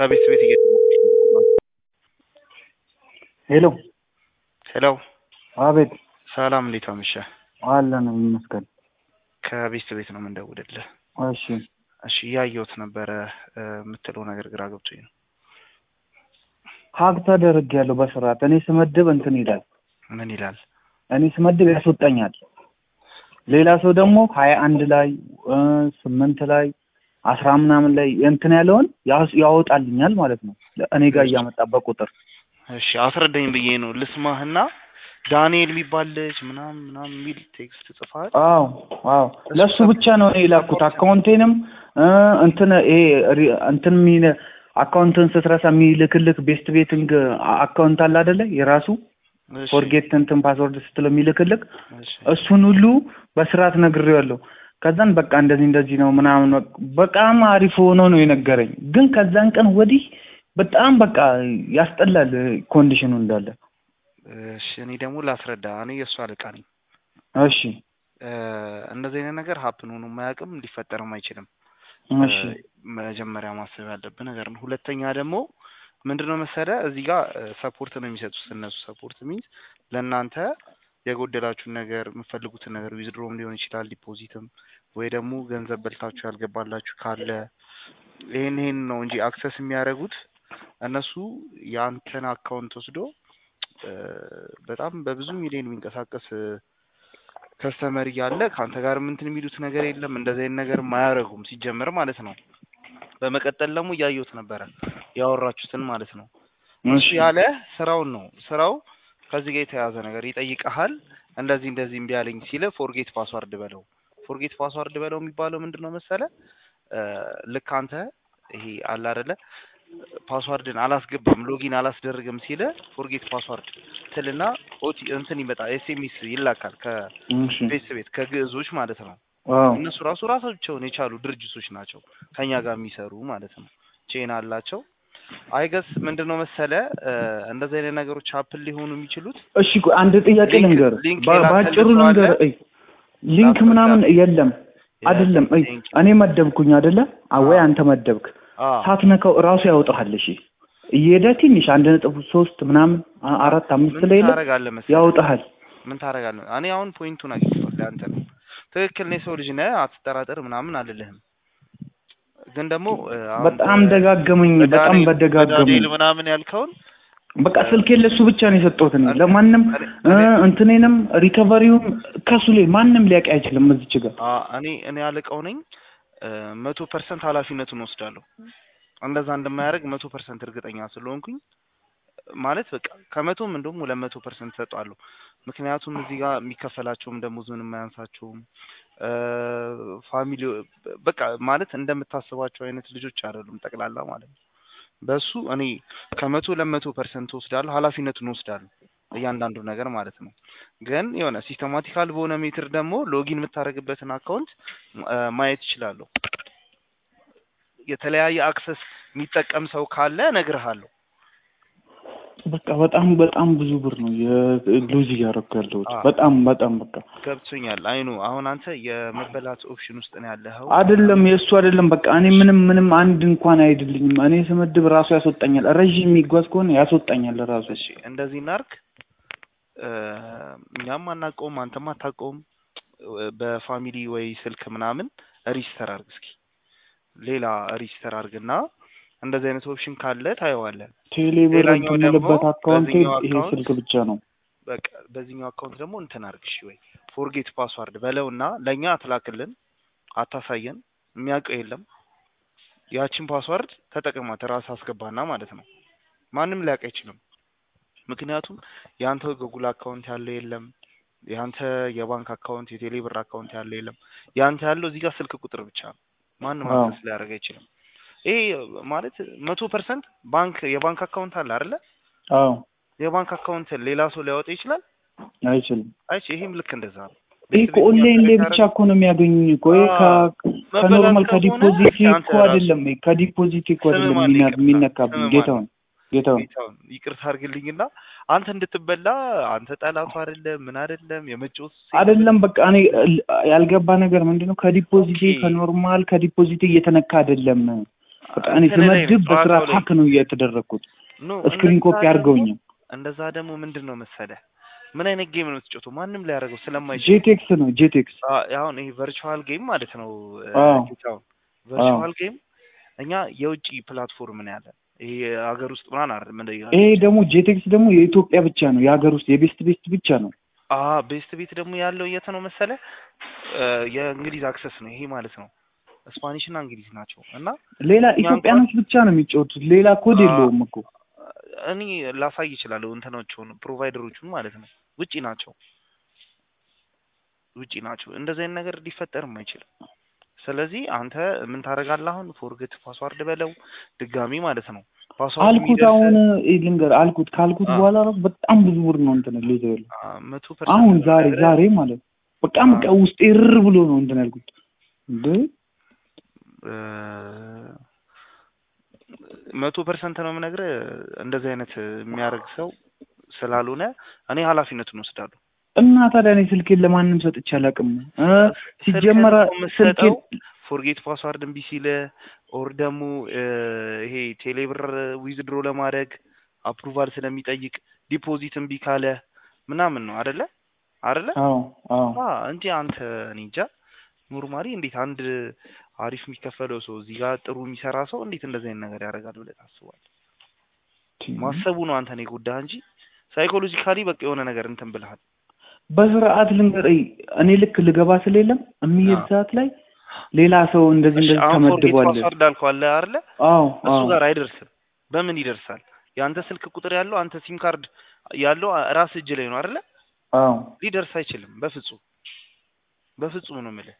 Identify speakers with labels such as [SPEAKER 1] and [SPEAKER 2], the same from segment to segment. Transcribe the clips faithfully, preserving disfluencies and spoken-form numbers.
[SPEAKER 1] ከቤት ቤት እየደወልኩ
[SPEAKER 2] ሄሎ
[SPEAKER 1] ሄሎ
[SPEAKER 2] አቤት
[SPEAKER 1] ሰላም እንዴት አመሸህ?
[SPEAKER 2] አለን ይመስገን።
[SPEAKER 1] ከቤት ቤት ነው የምንደውልልህ።
[SPEAKER 2] እሺ
[SPEAKER 1] እሺ ያየሁት ነበረ የምትለው ነገር ግራ ገብቶኝ ነው።
[SPEAKER 2] ሀቅ ተደርጌያለሁ በስርዓት እኔ ስመድብ እንትን ይላል።
[SPEAKER 1] ምን ይላል?
[SPEAKER 2] እኔ ስመድብ ያስወጣኛል። ሌላ ሰው ደግሞ ሀያ አንድ ላይ ስምንት ላይ አስራ ምናምን ላይ እንትን ያለውን ያወጣልኛል ማለት ነው እኔ ጋር እያመጣ በቁጥር።
[SPEAKER 1] እሺ አስረዳኝ ብዬ ነው ልስማህና ዳንኤል የሚባል ልጅ ምናምን ምናምን የሚል ቴክስት ጽፋል።
[SPEAKER 2] አዎ አዎ ለሱ ብቻ ነው እኔ ላኩት። አካውንቴንም እንትን ይሄ እንትን ሚን አካውንትን ስትረሳ የሚልክልክ ቤስት ቤቲንግ አካውንት አለ አይደለ? የራሱ ፎርጌት እንትን ፓስወርድ ስትለው የሚልክልክ እሱን ሁሉ በስርዓት ነግሬዋለሁ። ከዛን በቃ እንደዚህ እንደዚህ ነው ምናምን በጣም አሪፍ ሆኖ ነው የነገረኝ። ግን ከዛን ቀን ወዲህ በጣም በቃ ያስጠላል ኮንዲሽኑ እንዳለ።
[SPEAKER 1] እሺ እኔ ደግሞ ላስረዳ። እኔ የእሱ አለቃ ነኝ።
[SPEAKER 2] እሺ
[SPEAKER 1] እንደዚህ አይነት ነገር ሀፕን ሆኖ የማያውቅም ሊፈጠርም አይችልም።
[SPEAKER 2] እሺ
[SPEAKER 1] መጀመሪያ ማሰብ ያለብን ነገር ነው። ሁለተኛ ደግሞ ምንድነው መሰለህ እዚህ ጋር ሰፖርት ነው የሚሰጡት እነሱ። ሰፖርት ሚንስ ለእናንተ የጎደላችሁን ነገር የምትፈልጉትን ነገር ዊዝድሮም ሊሆን ይችላል ዲፖዚትም ወይ ደግሞ ገንዘብ በልታችሁ ያልገባላችሁ ካለ ይሄን ይሄን ነው እንጂ አክሰስ የሚያደርጉት እነሱ ያንተን አካውንት ወስዶ በጣም በብዙ ሚሊዮን የሚንቀሳቀስ ከስተመር ያለ ካንተ ጋር እንትን የሚሉት ነገር የለም። እንደዚህ አይነት ነገር ማያረጉም ሲጀመር ማለት ነው። በመቀጠል ደግሞ ያዩት ነበር ያወራችሁትን ማለት ነው። እሱ ያለ ስራው ነው ስራው ከዚህ ጋር የተያዘ ነገር ይጠይቀሃል። እንደዚህ እንደዚህ እምቢ አለኝ ሲለ ፎርጌት ፓስወርድ በለው ፎርጌት ፓስወርድ በለው የሚባለው ምንድነው መሰለ ልክ አንተ ይሄ አለ አይደለ ፓስወርድን አላስገባም ሎጊን አላስደርግም ሲለ ፎርጌት ፓስወርድ ትልና ኦቲ እንትን ይመጣ ኤስኤምኤስ ይላካል ከቤት ቤት ከግዕዞች ማለት ነው። እነሱ ራሱ ራሳቸውን የቻሉ ድርጅቶች ናቸው ከኛ ጋር የሚሰሩ ማለት ነው። ቼን አላቸው። አይገስ ምንድነው መሰለ እንደዚህ አይነት ነገሮች አፕል ሊሆኑ የሚችሉት።
[SPEAKER 2] እሺ አንድ ጥያቄ ልንገር ባጭሩ ልንገር። አይ ሊንክ ምናምን የለም አይደለም። አይ እኔ መደብኩኝ አይደለ? አወይ አንተ መደብክ ሳትነካው ራሱ ያወጣሃል። እሺ እየሄደ ትንሽ አንድ ነጥብ ሶስት ምናምን አራት አምስት ላይ ያወጣሃል።
[SPEAKER 1] ምን ታረጋለህ? እኔ አሁን ፖይንቱን አግኝቼዋለሁ ለአንተ ነው ትክክል ነው። ሰው ልጅ ነህ አትጠራጠር ምናምን አልልህም። ግን ደግሞ
[SPEAKER 2] በጣም ደጋገመኝ በጣም በደጋገመኝ
[SPEAKER 1] ምናምን ያልከውን
[SPEAKER 2] በቃ ስልኬን ለሱ ብቻ ነው የሰጠሁት። እኔ ለማንም እንትኔንም ሪከቨሪውን ከሱ ላይ ማንም ሊያውቅ አይችልም እዚች ጋር።
[SPEAKER 1] እኔ እኔ አለቃው ነኝ መቶ ፐርሰንት ኃላፊነቱን ወስዳለሁ። እንደዛ እንደማያደርግ መቶ ፐርሰንት እርግጠኛ ስለሆንኩኝ ማለት በቃ ከመቶም እንደውም ሁለት መቶ ፐርሰንት ሰጣለሁ። ምክንያቱም እዚህ ጋር የሚከፈላቸውም ደሞዝ ምንም አያንሳቸውም። ፋሚሊ በቃ ማለት እንደምታስባቸው አይነት ልጆች አይደሉም ጠቅላላ ማለት ነው። በሱ እኔ ከመቶ ለመቶ ፐርሰንት ወስዳለሁ ኃላፊነቱን ወስዳለሁ እያንዳንዱ ነገር ማለት ነው። ግን የሆነ ሲስተማቲካል በሆነ ሜትር ደግሞ ሎጊን የምታደርግበትን አካውንት ማየት ይችላል። የተለያየ አክሰስ የሚጠቀም ሰው ካለ እነግርሃለሁ።
[SPEAKER 2] በቃ በጣም በጣም ብዙ ብር ነው የሉዝ ያደርጋለሁ። በጣም በጣም በቃ
[SPEAKER 1] ገብቶኛል። አይኑ አሁን አንተ የመበላት ኦፕሽን ውስጥ ነው ያለኸው
[SPEAKER 2] አይደለም? የሱ አይደለም በቃ እኔ ምንም ምንም አንድ እንኳን አይደልኝም። እኔ ስመድብ ራሱ ያስወጣኛል። ረጅም የሚጓዝ ከሆነ ያስወጣኛል ራሱ።
[SPEAKER 1] እሺ እንደዚህ እናርክ። እኛም አናውቀውም አንተም አታውቀውም። በፋሚሊ ወይ ስልክ ምናምን ሪጅስተር አድርግ እስኪ ሌላ ሪጅስተር አድርግና እንደዚህ አይነት ኦፕሽን ካለ ታየዋለህ።
[SPEAKER 2] ቴሌብር የምትልበት አካውንት ይሄ ስልክ ብቻ ነው።
[SPEAKER 1] በቃ በዚህኛው አካውንት ደግሞ እንትን አድርግ እሺ ወይ ፎርጌት ፓስወርድ በለውና ለኛ አትላክልን አታሳየን የሚያውቀው የለም። ያቺን ፓስወርድ ተጠቅማት ራስ አስገባና ማለት ነው። ማንም ሊያውቅ አይችልም። ምክንያቱም ያንተ ጉግል አካውንት ያለው የለም። ያንተ የባንክ አካውንት የቴሌብር አካውንት ያለው የለም። ያንተ ያለው እዚህ ጋር ስልክ ቁጥር ብቻ ነው። ማንም አክሰስ ሊያደርግ አይችልም። ይሄ ማለት መቶ ፐርሰንት ባንክ የባንክ አካውንት አለ አይደለ?
[SPEAKER 2] አዎ
[SPEAKER 1] የባንክ አካውንት ሌላ ሰው ሊያወጣ ይችላል?
[SPEAKER 2] አይችልም።
[SPEAKER 1] አይቼ ይሄም ልክ እንደዛ ነው።
[SPEAKER 2] ይሄ ኦንላይን ላይ ብቻ እኮ ነው የሚያገኙኝ እኮ ከኖርማል ከዲፖዚት እኮ አይደለም ከዲፖዚት እኮ አይደለም የሚነካብኝ። ጌታውን ጌታውን
[SPEAKER 1] ይቅርታ አድርግልኝና አንተ እንድትበላ አንተ ጠላቱ አይደለም ምን አይደለም የመጮስ
[SPEAKER 2] አይደለም። በቃ እኔ ያልገባ ነገር ምንድነው ከዲፖዚት ከኖርማል ከዲፖዚት እየተነካ አይደለም በቃ እኔ ስመድብ በስርዓት ሀክ ነው እየተደረኩት ስክሪን ኮፒ አድርገውኛል
[SPEAKER 1] እንደዛ ደግሞ ምንድነው መሰለህ ምን አይነት ጌም ነው የምትጫወተው ማንም ሊያደርገው ስለማይችል
[SPEAKER 2] ጄቴክስ ነው ጄቴክስ
[SPEAKER 1] አሁን ይሄ ቨርቹዋል ጌም ማለት ነው ጌታው ቨርቹዋል ጌም እኛ የውጪ ፕላትፎርም ነው ያለ ይሄ ሀገር ውስጥ ምናምን አይደል ምን ይላል
[SPEAKER 2] ይሄ ደግሞ ጄቴክስ ደግሞ የኢትዮጵያ ብቻ ነው የሀገር ውስጥ የቤስት ቤስት ብቻ ነው
[SPEAKER 1] አ ቤስት ቤት ደግሞ ያለው የት ነው መሰለህ የእንግሊዝ አክሰስ ነው ይሄ ማለት ነው ስፓኒሽ እና እንግሊዝ ናቸው እና
[SPEAKER 2] ሌላ ኢትዮጵያኖች ብቻ ነው የሚጫወቱት ሌላ ኮድ የለውም እኮ
[SPEAKER 1] እኔ ላሳይ ይችላል እንትኖቹን ፕሮቫይደሮቹን ማለት ነው ውጪ ናቸው ውጪ ናቸው እንደዚህ አይነት ነገር ሊፈጠርም አይችልም ስለዚህ አንተ ምን ታደርጋለህ አሁን ፎርጌት ፓስዋርድ በለው ድጋሚ ማለት ነው ፓስዋርድ
[SPEAKER 2] አልኩት አሁን ልንገር አልኩት ካልኩት በኋላ ነው በጣም ብዙ ብር ነው እንትን ሌዘር
[SPEAKER 1] መቶ ፐርሰንት
[SPEAKER 2] አሁን ዛሬ ዛሬ ማለት በጣም ቀው ውስጥ እርር ብሎ ነው እንትን ያልኩት እንዴ መቶ ፐርሰንት ነው የምነግርህ እንደዚህ አይነት የሚያደርግ ሰው ስላልሆነ እኔ ኃላፊነቱን ወስዳለሁ እና ታዲያ እኔ ስልኬን ለማንም ሰጥቼ አላውቅም ሲጀመር ስልኬን
[SPEAKER 1] ፎርጌት ፓስዋርድ እምቢ ሲል ኦር ደግሞ ይሄ ቴሌብር ዊዝድሮ ለማድረግ አፕሩቫል ስለሚጠይቅ ዲፖዚት እምቢ ካለ ምናምን ነው አይደለ አይደለ
[SPEAKER 2] አዎ አዎ
[SPEAKER 1] አ እንጂ አንተ እኔ እንጃ ኖርማሊ እንዴት አንድ አሪፍ የሚከፈለው ሰው እዚህ ጋር ጥሩ የሚሰራ ሰው እንዴት እንደዚህ አይነት ነገር ያደርጋል ብለህ ታስባለህ ማሰቡ ነው አንተ ነው ጉዳይ እንጂ ሳይኮሎጂካሊ በቃ የሆነ ነገር እንትን ብለሃል
[SPEAKER 2] በስርዓት ልንገርህ እኔ ልክ ልገባ ስለሌለም የሚሄድ ሰዓት ላይ ሌላ ሰው እንደዚህ እንደዚህ ተመድቧል
[SPEAKER 1] ፓስወርድ አልኳለ አይደለ
[SPEAKER 2] አዎ
[SPEAKER 1] እሱ ጋር አይደርስም በምን ይደርሳል ያንተ ስልክ ቁጥር ያለው አንተ ሲም ካርድ ያለው ራስ እጅ ላይ ነው አይደለ
[SPEAKER 2] አዎ
[SPEAKER 1] ሊደርስ አይችልም በፍጹም በፍጹም ነው የምልህ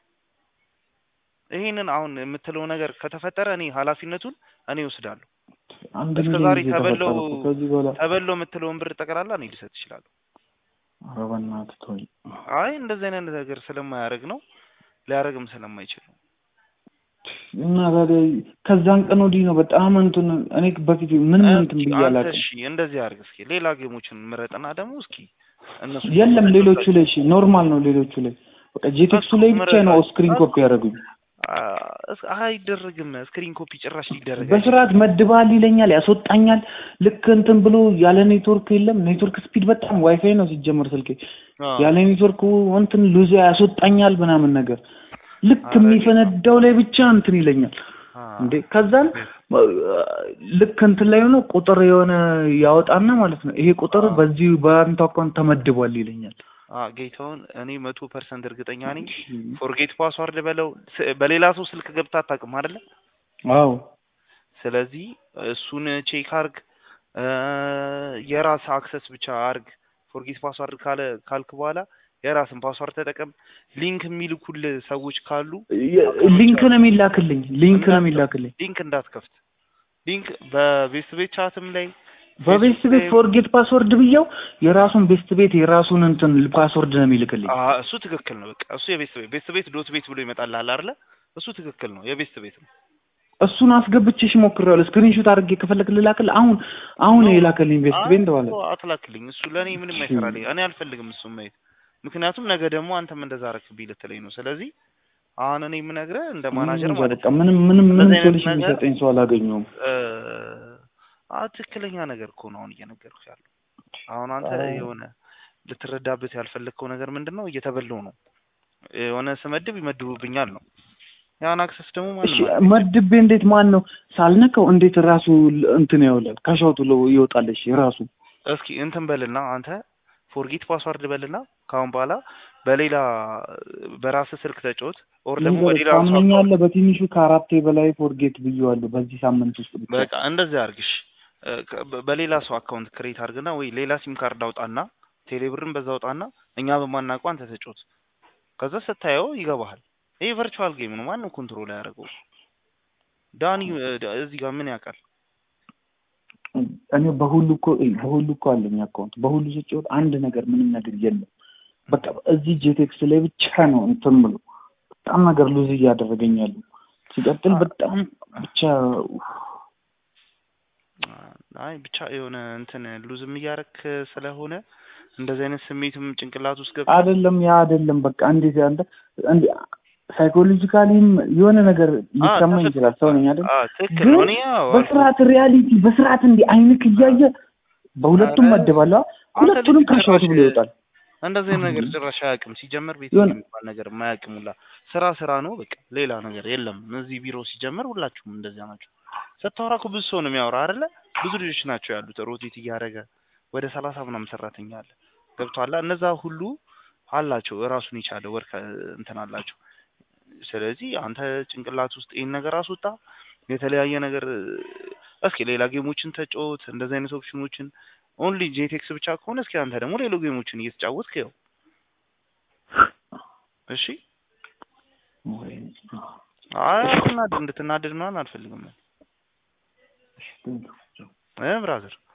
[SPEAKER 1] ይሄንን አሁን የምትለው ነገር ከተፈጠረ እኔ ኃላፊነቱን እኔ ወስዳለሁ
[SPEAKER 2] አንድ
[SPEAKER 1] እስከዛሬ ተበለው ተበለው የምትለውን ብር ጠቅላላ እኔ ልሰጥ ይችላል
[SPEAKER 2] አረባናት ቶይ
[SPEAKER 1] አይ እንደዚህ አይነት ነገር ስለማያደርግ ነው ሊያደርግም ስለማይችል ነው
[SPEAKER 2] እና ታዲያ ከዛን ቀን ወዲህ ነው በጣም እንትን እኔ በፊት ምን ምን እንትን ብያለሁ
[SPEAKER 1] እሺ እንደዚህ አድርግ እስኪ ሌላ ጌሞችን ምረጥና ደግሞ እስኪ እነሱ
[SPEAKER 2] የለም ሌሎቹ ላይ እሺ ኖርማል ነው ሌሎቹ ላይ በቃ ጄቴክሱ ላይ ብቻ ነው ስክሪን ኮፒ ያደርጉኝ አይደረግም ስክሪን ኮፒ ጭራሽ ሊደረግ በስርዓት መድባል ይለኛል ያስወጣኛል ልክ እንትን ብሎ ያለ ኔትወርክ የለም ኔትወርክ ስፒድ በጣም ዋይፋይ ነው ሲጀመር ስልኬ ያለ ኔትወርክ እንትን ሉዝ ያስወጣኛል ምናምን ነገር ልክ የሚፈነዳው ላይ ብቻ እንትን ይለኛል እንዴ ከዛን ልክ እንትን ላይ ነው ቁጥር የሆነ ያወጣና ማለት ነው ይሄ ቁጥር በዚህ በአንተ አካውንት ተመድቧል ይለኛል
[SPEAKER 1] አ ጌታውን እኔ መቶ ፐርሰንት እርግጠኛ ነኝ ፎርጌት ፓስዋርድ በለው በሌላ ሰው ስልክ ገብታ አታውቅም አይደለ
[SPEAKER 2] አዎ
[SPEAKER 1] ስለዚህ እሱን ቼክ አርግ የራስ አክሰስ ብቻ አርግ ፎርጌት ፓስዋርድ ካለ ካልክ በኋላ የራስን ፓስዋርድ ተጠቀም ሊንክ የሚልኩል ሰዎች ካሉ
[SPEAKER 2] ሊንክ ነው የሚላክልኝ ሊንክ ነው የሚላክልኝ
[SPEAKER 1] ሊንክ እንዳትከፍት ሊንክ በቤስት ቤት ቻትም ላይ
[SPEAKER 2] በቤስት ቤት ፎርጌት ፓስወርድ ብየው የራሱን ቤስት ቤት የራሱን እንትን ፓስወርድ ነው የሚልክልኝ
[SPEAKER 1] አዎ እሱ ትክክል ነው በቃ እሱ የቤስት ቤት ቤስት ቤት ዶት ቤት ብሎ ይመጣልሃል አይደለ እሱ ትክክል ነው የቤስት ቤት ነው
[SPEAKER 2] እሱን አስገብቼሽ ሞክሬዋለሁ ስክሪንሾት አድርጌ ከፈለክ ልላክልህ አሁን አሁን የላከልኝ ቤስት ቤት እንደዋለ
[SPEAKER 1] አትላክልኝ እሱ ለኔ ምንም አይሰራልኝ እኔ አልፈልግም እሱ ማየት ምክንያቱም ነገ ደግሞ አንተም እንደዛ አረክብኝ ልትለኝ ነው ስለዚህ አሁን እኔ የምነግርህ እንደ ማናጀር ማለት
[SPEAKER 2] ነው ምንም ምንም ምንም ሶሉሽን የሚሰጠኝ ሰው አላገኘሁም
[SPEAKER 1] ትክክለኛ ነገር እኮ ነው አሁን እየነገርኩህ ያለው አሁን አንተ የሆነ ልትረዳበት ያልፈለከው ነገር ምንድነው እየተበለው ነው የሆነ ስመድብ ይመድቡብኛል ነው ያን አክሰስ ደግሞ ማን ነው
[SPEAKER 2] መድቤ እንዴት ማን ነው ሳልነካው እንዴት ራሱ እንትን ያውላል ካሻውቱ ለው ይወጣልሽ ራሱ
[SPEAKER 1] እስኪ እንትን በልና አንተ ፎርጌት ፓስወርድ በልና ካሁን በኋላ በሌላ በራስ ስልክ ተጫወት ኦር ደግሞ በሌላ
[SPEAKER 2] ሳምኛለ በትንሹ ከአራቴ በላይ ፎርጌት ብየዋለሁ በዚህ ሳምንት ውስጥ ብቻ
[SPEAKER 1] በቃ እንደዚህ አርግሽ በሌላ ሰው አካውንት ክሬት አድርግና ወይ ሌላ ሲም ካርድ አውጣና ቴሌብርን በዛ አውጣና እኛ በማናውቀው አንተ ተጫወት ከዛ ስታየው ይገባሃል ይሄ ቨርቹዋል ጌም ነው ማን ነው ኮንትሮል ያደርገው ዳኒ እዚህ ጋር ምን ያውቃል
[SPEAKER 2] እኔ በሁሉ እኮ በሁሉ እኮ አለኝ አካውንት በሁሉ ስጫወት አንድ ነገር ምንም ነገር የለም በቃ እዚህ ጄቴክስ ላይ ብቻ ነው እንትን ብሎ በጣም ነገር ሉዝ እያደረገኛል ሲቀጥል በጣም ብቻ
[SPEAKER 1] አይ ብቻ የሆነ እንትን ሉዝም እያረክ ስለሆነ እንደዚህ አይነት ስሜትም ጭንቅላት ውስጥ ገብቶ
[SPEAKER 2] አይደለም ያ አይደለም በቃ እንዴት ያለ እንዴ ሳይኮሎጂካሊም የሆነ ነገር ሊሰማኝ ይችላል ሰው ነኝ አይደል
[SPEAKER 1] አዎ ትክክል ነው እኔ ያው
[SPEAKER 2] በስርዓት ሪያሊቲ በስርዓት እንዲህ አይንክ እያየ በሁለቱም መደባላ ሁለቱንም ካሻውት ብሎ ይወጣል
[SPEAKER 1] እንደዚህ ነገር ጭራሽ አያውቅም ሲጀመር ቤት የሚባል ነገር ማያውቅሙላ ስራ ስራ ነው በቃ ሌላ ነገር የለም እዚህ ቢሮ ሲጀመር ሁላችሁም እንደዚያ ናቸው ሰታወራኩ ብዙ ሰው ነው የሚያወራ አይደለ ብዙ ልጆች ናቸው ያሉት ሮቴት እያደረገ ወደ ሰላሳ ምናምን ሰራተኛ አለ ገብቷላ እነዛ ሁሉ አላቸው ራሱን ይቻለ ወርክ እንትን አላቸው ስለዚህ አንተ ጭንቅላት ውስጥ ይሄን ነገር አስወጣ የተለያየ ነገር እስኪ ሌላ ጌሞችን ተጫወት እንደዚህ አይነት ኦፕሽኖችን ኦንሊ ጄቴክስ ብቻ ከሆነ እስኪ አንተ ደግሞ ሌላ ጌሞችን እየተጫወትክ ይኸው እሺ አይ እንድትናደድ ምናምን አልፈልግም እሺ እ ብራዘር